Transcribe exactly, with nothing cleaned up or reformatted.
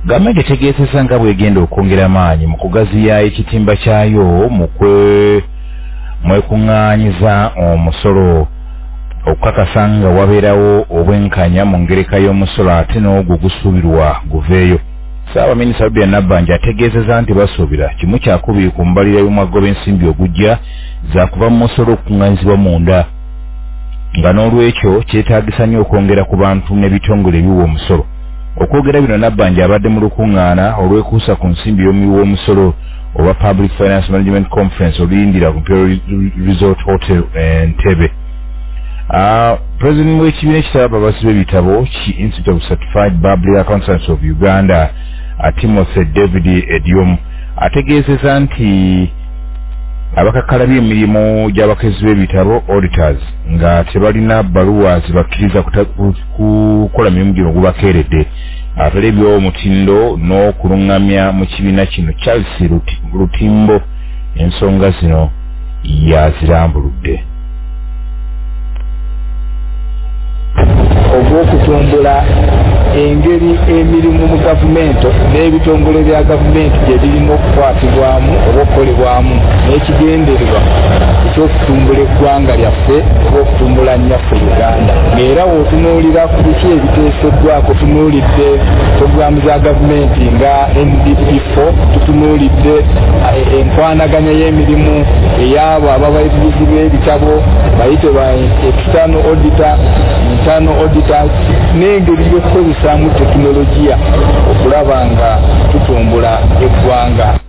Gavumenti etegeezezza nga bw'egenda okwongera amaanyi mu kugaziya ekitimba kyayo mu mwekuŋŋaanyiza omusolo okukakasa nga wabeerawo obwenkanya mu ngereka y'omusolo ate n'ogwo gusuubirwa guveeyo. Ssaabaminisita Robert Nabbanja ategeezezza nti basuubira kimu kyakubiri ku mbalira y'omwaggo b'ensimbi ogujja za kuva mu musolo okukuŋŋaanyizibwa munda, nga n'olwekyo kyetaagisa nnyo okwongera ku bantu n'ebitongole ebiwa omusolo. Okwogera bino Nabbanja abadde mu lukuŋŋaana olwekuusa ku nsimbi y'omuwi w'omusolo oba Public Finance Management Conference oluyindira ku Imperial Resort Hotel Entebbe. Uh, President w'ekibiina ekitaba ababazi b'ebitabo ki Institute of Certified Biblical Accountants of Uganda uh, Timothy David Ediom ategeezezza nti abakakala by'emirimu gy'abakozi b'ebitabo auditors nga tebalina bbaluwa zibakkiriza kukola mirimu gino gubakeeredde atali eby'omutindo n'okuluŋŋamya mu kibiina kino. Charles Lutimbo ensonga zino yazirambuludde. Ogw'okutumbula engeri emirimu mu gavumenti n'ebitongole bya gavumenti gye birina okukwatibwamu oba okukolebwamu n'ekigendererwa ekyokutumbula eggwanga lyaffe oba okutumbula nnyaffe Uganda. Ng'era w'otunuulira ku biki ebiteeseddwako tunuulidde puroguramu za gavumenti nga N D P four, tutunuulidde enkwanaganya y'emirimu ey'abo ababayizi b'ebitabo bayite ba external auditor, internal auditors, n'engeri y'okukozesaamu tekinologiya okulaba nga tutumbula eggwanga.